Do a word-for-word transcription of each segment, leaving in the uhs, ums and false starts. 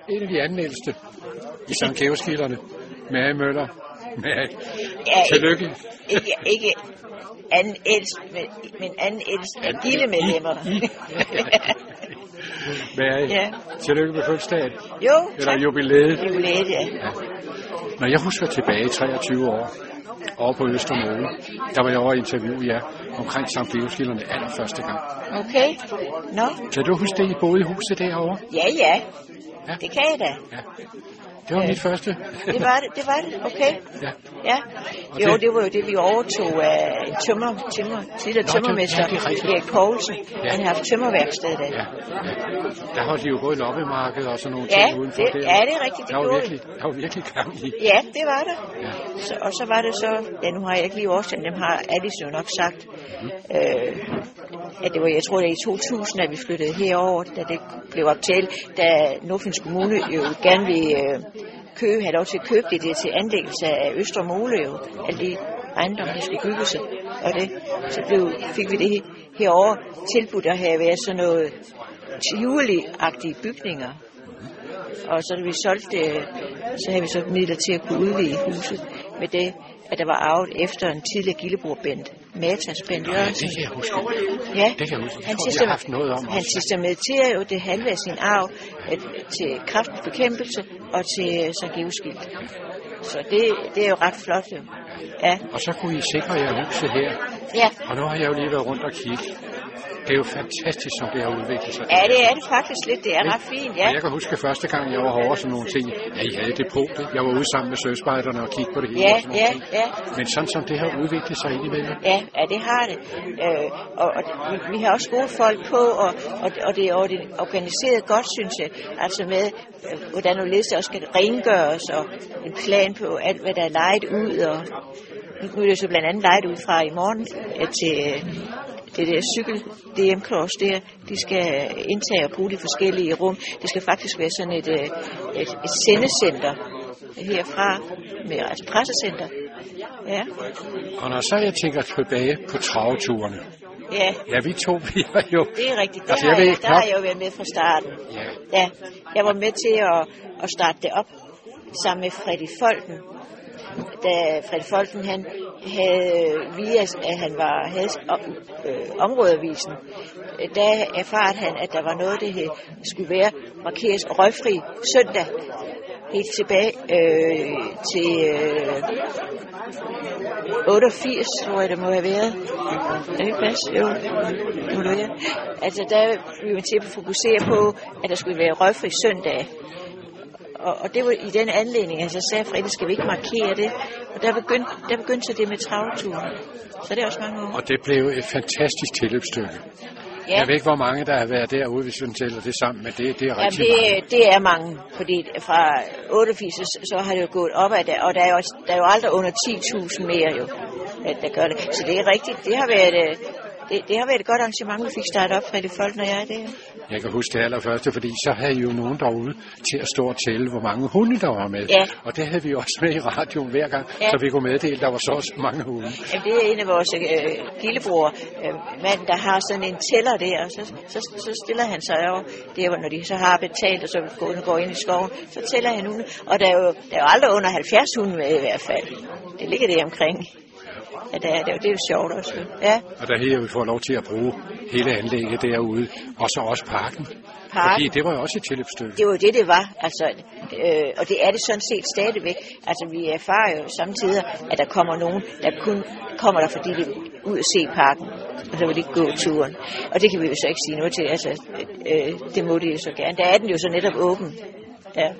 en af de anden ældste i Sankt Georgskilderne. Mary Møller. Mary. Ja, Tillykke. Ikke, ikke anden ældst, men, men anden ældst af gildemedlemmerne. Mary, Ja. tillykke med fødselsdagen. Jo, Eller tak. jubilæet. Jubilæet, ja. Ja. Når jeg husker tilbage i treogtyve år, over på Østermølle, der var jeg over at interviewe jer omkring Sankt Georgskilderne allerførste gang. Okay. Nå. Kan du huske det, I boede i huset derovre? Ja, ja. Ja. Det kan jeg da. Ja. Det var mit første. Det var det, det var det. Okay. Ja. Ja. Og Jo, det- det var jo det, vi overtog af en tømmer, tømmer, tidligere Nå, tømmermester, det- ja, det er rigtigt. Erik Poulsen. Ja. Han har haft tømmerværksted der. Ja, ja. Der holdt de jo både loppemarked og sådan nogle Ja, ting udenfor det- der. ja, det er rigtigt, det der var gjorde virkelig, der var virkelig gang i. Ja, det var der. Ja. Så, og så var det så, ja, nu har jeg ikke lige årstal, dem har Alice jo nok sagt, Mhm. øh, at det var, jeg tror det er i to tusind, at vi flyttede herover, da det blev optalt, da Nordfyns Kommune jo gerne ville øh, købe, have lov til at købe det, det til anlæggelse af Østre Mole jo, alle de ejendomme, der skulle bygges, og det, så blev, fik vi det he- herover tilbudt at have været sådan noget tivoli-agtige bygninger. Og så da vi solgte det, så havde vi så midler til at kunne udvide huset med det, at der var arvet efter en tidligere gildebror-bent, Matas Bent Ja, Jørgensen. det kan jeg huske. Ja, Det kan jeg huske. Jeg han, tror, vi har haft noget om han også. testamenterer jo det halve af sin arv at, til kræftens bekæmpelse og til Sankt Georgskild. Så det, det er jo ret flot jo. Ja, Og så kunne I sikre jer huset her. ja. Og nu har jeg jo lige været rundt og kigge. Det er jo fantastisk, som det har udviklet sig. Ja, det er det faktisk lidt. Det er ret fint, ja. Og jeg kan huske første gang, jeg var herovre sådan nogle ting. Ja, I havde depotet. Jeg var ude sammen med søspejderne og kiggede på det hele. Ja, og sådan nogle ja, ting. ja. Men sådan som det har udviklet sig indimellem. Ja, ja, det har det. Øh, og og vi, vi har også gode folk på, og, og, og det er organiseret godt, synes jeg. Altså med, øh, hvordan du læser også skal rengøres, og en plan på alt, hvad der er lejet ud. Og nu er det så blandt andet lejet ud fra i morgen øh, til øh, det der cykel-D M-klods der. De skal indtage og bruge de forskellige rum. Det skal faktisk være sådan et, øh, et, et sendecenter herfra, med altså pressecenter. Ja. Og når så jeg tænker tilbage på traveturene. Ja, Ja, vi to, vi har jo... det er rigtigt. Det Altså, har jeg ved jeg, ikke der nok- har jeg jo været med fra starten. Ja. Ja, jeg var med til at, at starte det op sammen med Freddy Folken. Da Freddy Folken, han havde, via at han var, havde øh, områdeavisen, der erfarede han, at der var noget, det hed, skulle være markeres røgfri søndag. Helt tilbage øh, til øh, otteogfirs, tror jeg, det må have været. Er det ikke plads? Jo. Nu er det. Altså, der blev man til at fokusere på, at der skulle være røgfri søndag. Og, og det var i den anledning, altså sagde Freddy, skal vi ikke markere det? Og der begyndte, der begyndte så det med travturen. Så det er også mange år. Og det blev et fantastisk tilløbsstykke. Ja. Jeg ved ikke, hvor mange, der har været derude, hvis vi tæller det sammen, men det, det er Jamen, rigtig mange. det, det er mange, fordi fra otteogfirs, så, så har det jo gået op ad det, og der er jo, også, der er jo aldrig under ti tusind mere jo, at der gør det. Så det er rigtigt, det har været, øh, det, det har været et godt arrangement, vi fik startet op, Freddy Folk, når jeg er der. Jeg kan huske det allerførste, fordi så havde I jo nogen derude til at stå og tælle, hvor mange hunde der var med. Ja. Og det havde vi også med i radioen hver gang, Ja. så vi kunne meddele, at der var så også mange hunde. Jamen, det er en af vores øh, gildebror, øh, mand, der har sådan en tæller der, og så, så, så stiller han sig over, det er, når de så har betalt, og så går, går ind i skoven, så tæller han hunde, og der er jo, der er jo aldrig under halvfjerds hunde med i hvert fald. Det ligger der omkring. Ja, det er, det er, det er jo sjovt også. Ja. Og der her vi får lov til at bruge hele anlægget derude, og så også parken. Parken. Fordi det var jo også et tilløbsstykke. Det var det, det var. Altså, øh, og det er det sådan set stadigvæk. Altså, vi erfarer jo samtidig, at der kommer nogen, der kun kommer der, fordi de vil ud og se parken. Og så vil de ikke gå turen. Og det kan vi jo så ikke sige noget til. Altså, øh, det må de jo så gerne. Der er den jo så netop åben. Ja.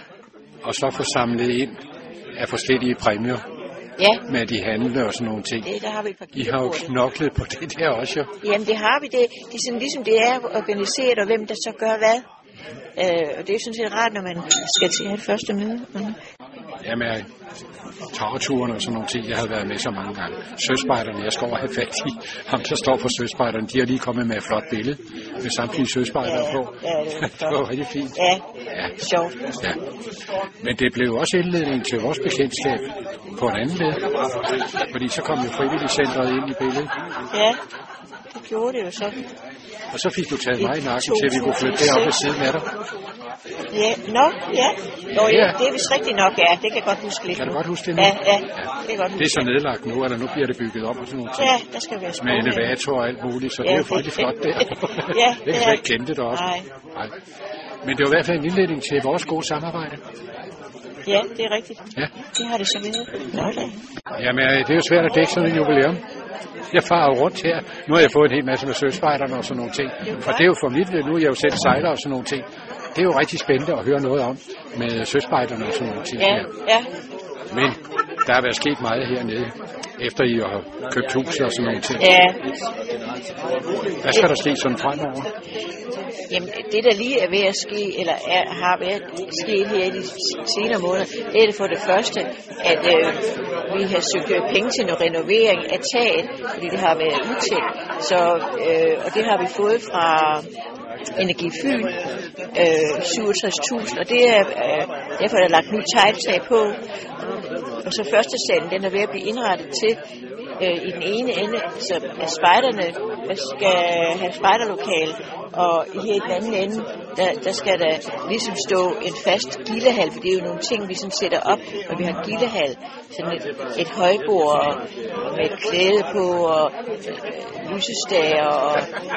Og så få samlet ind af forskellige præmier Ja, med de handler og sådan nogle ting. det, der har vi et par I har jo gildebror. knoklet på det der også jo. Jamen, det har vi det. Det er sådan, ligesom det er organiseret, og hvem der så gør hvad. Øh, og det er sådan set rart, når man skal til at have det første møde. Mm. Jamen, tagturen og sådan nogle ting, jeg har været med så mange gange. Søspejderne, jeg skal over have fat i ham, der står for søspejderne. De har lige kommet med et flot billede med samtlige søspejdere Ja, på. ja, det var Det var rigtig fint. Ja, Ja. sjovt. Ja. Men det blev også indledning til vores bekendtskab på en anden led. Fordi så kom jo frivilligcentret ind i billedet. Ja, gjorde det jo så. Og så fik du taget mig i nakken til, at vi kunne flytte deroppe ved siden af dig. Ja, nå, ja. Nå, ja. Det er vist rigtigt nok, ja. Det kan jeg godt huske lidt. Kan du godt huske det nu? Ja, ja. Det, kan godt huske. Det er så nedlagt nu, eller nu bliver det bygget op og sådan noget. Ja, der skal være med elevator og alt muligt, så ja, det er jo faktisk flot der. Ja, det kan slet ikke kende det deroppe. Nej. Nej. Men det var i hvert fald en indledning til vores gode samarbejde. Ja, det er rigtigt. Ja. Det har det så været. Nå da. Jamen, det er jo svært at dække sådan en jubilæum. Jeg farer jo rundt her. Nu har jeg fået en hel masse med søspejderne og sådan nogle ting. Og det er jo for mit ved, nu er jeg jo selv sejler og sådan nogle ting. Det er jo rigtig spændende at høre noget om med søspejderne og sådan nogle ting. Ja, ja. Men der har været sket meget hernede, efter I har købt hus og sådan nogle ting. Ja. Hvad skal der ske sådan fremover? Jamen, det der lige er ved at ske, eller er, har været sket her i de senere måneder, det er det for det første, at øh, vi har søgt penge til noget renovering af taget, fordi det har været utæt. Så, øh, og det har vi fået fra Energi Fyn, øh, syvogtres tusind, og det er, øh, derfor er der lagt nyt tegltag på. Og så første salen, den er ved at blive indrettet til øh, i den ene ende, så spejderne skal have spejderlokale, og her i den anden ende, der, der skal der ligesom stå en fast gildehal, for det er jo nogle ting, vi sådan sætter op, når vi har gildehal. Sådan et, et højbord med et klæde på, og øh, lysestager, og,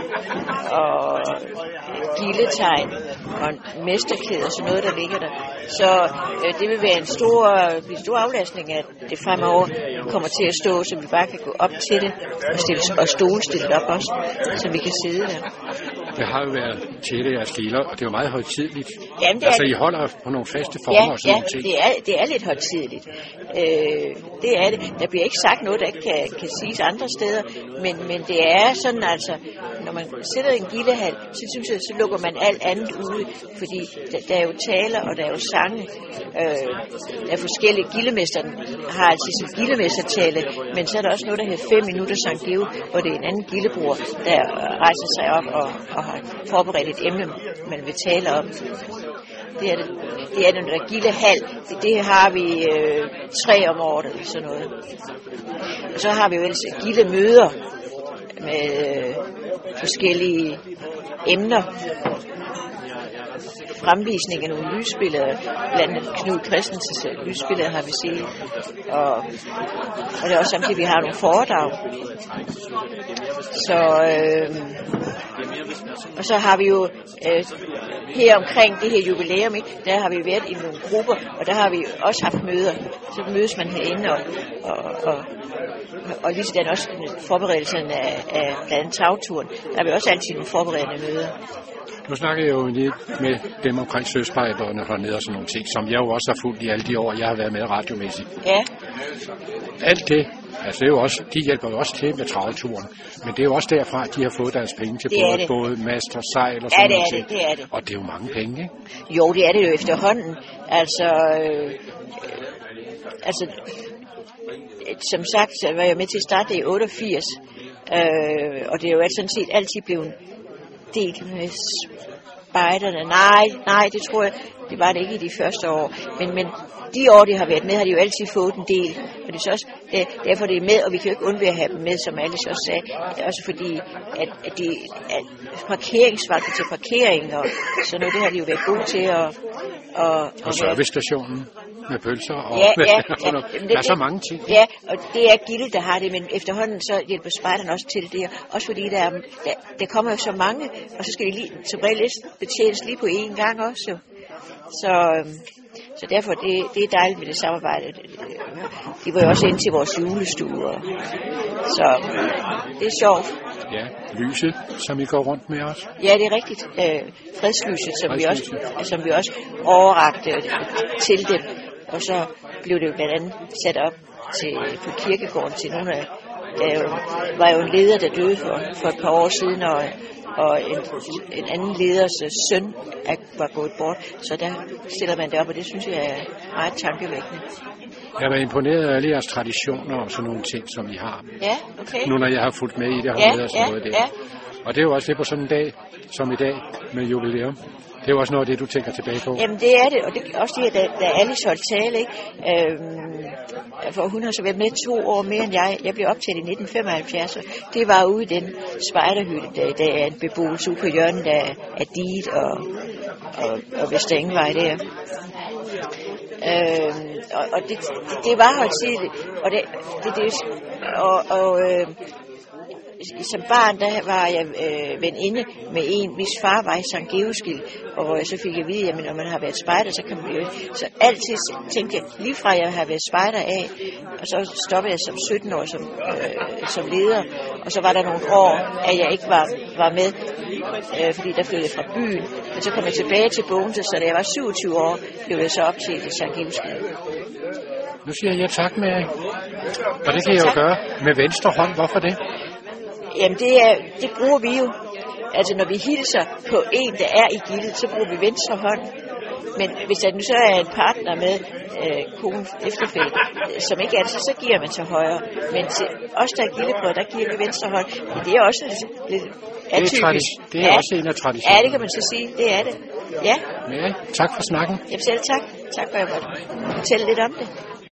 og gildetegn, og en mesterkæde og sådan noget, der ligger der. Så øh, det vil være en stor, en stor aflastning, at det fremover kommer til at stå, så vi bare kan gå op til det, og, stille, og stole stillet op også, så vi kan sidde der. Det har jo været tætte jeres gilder, og det er jo meget højtidligt. Jamen, det er, altså, I holder på nogle faste former ja, og sådan ja, nogle ting. det er, det er lidt højtidligt. Øh, det er det. Der bliver ikke sagt noget, der ikke kan, kan siges andre steder, men, men det er sådan altså, når man sætter en gildehal, så synes jeg, så lukker man alt andet ude, fordi der, der er jo taler, og der er jo sange. Øh, der er forskellige. Gildemesteren har altså sin gildemestertale, men så er der også noget, der hedder fem minutter Sankt Geo, hvor det er en anden gildebror, der rejser sig op og, og har forberedt et emne, man vil tale om. Det er det, det er den der gildehal. Det, det har vi øh, tre om året eller sådan noget. Og så har vi jo ellers gildemøder med øh, forskellige emner. Fremvisning af nogle lysbilleder, blandt andet Knud Christensens lysbilleder har vi set, og, og det er også samtidig, vi har nogle foredrag. Så, øh, og så har vi jo øh, her omkring det her jubilæum, ikke, der har vi været i nogle grupper, og der har vi også haft møder. Så mødes man herinde, og, og, og, og lige sådan også forberedelsen af, af blandt andet tagturen. Der har vi også altid nogle forberedende møder. Nu snakker jeg jo lidt med dem omkring søspejderne hernede og sådan nogle ting, som jeg jo også har fulgt i alle de år, jeg har været med radiomæssigt. Ja. Alt det, altså det er jo også, de hjælper jo også til med travlturen, men det er jo også derfra, at de har fået deres penge til både, både master, sejl og sådan ja, noget. Ja, det er det. Og det er jo mange penge, ikke? Jo, det er det jo efterhånden. Altså, øh, altså, som sagt, så var jeg med til at starte det i otteogfirs, øh, og det er jo sådan set altid blevet delt med spejderne. Nej, nej, det tror jeg, det var det ikke i de første år. Men, men de år, de har været med, har de jo altid fået en del. Og det er så også, det, derfor det er med, og vi kan jo ikke undvære at have dem med, som Alice også sagde. Også fordi, at, at de at parkeringsvagter til parkering og sådan noget, det har de jo været gode til at... Og, og servicestationen med pølser og... Ja, ja, ja. Der er så mange ting. Ja, og det er Gilde, der har det, men efterhånden så hjælper spejderne også til det. Også fordi der, der, der kommer jo så mange, og så skal de lige, som regel betjenes lige på én gang også. Så, så derfor, det, det er dejligt med det samarbejde. De var jo også ind til vores julestue. Så det er sjovt. Ja, lyset, som I går rundt med os. Ja, det er rigtigt. Øh, fredslyset, som vi også, som vi også overrakte til dem. Og så blev det jo blandt andet sat op til, på kirkegården til nogle af... Der var jo en leder, der døde for, for et par år siden, og, og en, en anden leders søn var gået bort. Så der stiller man det op, og det synes jeg er meget tankevækkende. Jeg var imponeret af alle jeres traditioner og sådan nogle ting, som I har. Ja, okay. Nu når jeg har fulgt med i det, har ja, med og sådan ja, noget der. Ja. Og det er jo også det på sådan en dag som i dag med jubilæum. Det er jo også noget af det, du tænker tilbage på. Jamen det er det, og det er også det, da, da Alice holdt tale, ikke? Øhm, for hun har så været med to år mere end jeg. Jeg blev optaget i nitten femoghalvfjerds, og det var ude i den spejderhytte, der, der er en beboelse ude på hjørnet af, af Diget og, og, og Vester Engvej der. Øhm, og og det, det, det var højtideligt, og det, det, det og, og øh, som barn, der var jeg øh, veninde med en, hvis far var i Sankt Georgskild, og så fik jeg at vide, at når man har været spejder, så kan man jo... Så altid tænkte jeg, lige fra jeg har været spejder af, og så stoppede jeg som sytten år som, øh, som leder, og så var der nogle år, at jeg ikke var, var med, øh, fordi der flyttede fra byen, men så kom jeg tilbage til Bogense, så da jeg var syvogtyve år, blev jeg så op til Sankt Georgskild. Nu siger jeg tak med jer, og det kan jeg jo gøre med venstre hånd. Hvorfor det? Jamen, det, er, det bruger vi jo. Altså, når vi hilser på en, der er i gildet, så bruger vi venstre hånd. Men hvis der nu så er en partner med, øh, kone efterfælde, som ikke er det, så, så giver man til højre. Men til os, der er gildebrød, der giver vi venstre hånd. Men det er også lidt, lidt atypisk. Det er, det er ja. Også en af traditionerne. Ja, det kan man så sige. Det er det. Ja. Ja, tak for snakken. Jamen selv tak. Tak for, at jeg måtte fortælle lidt om det.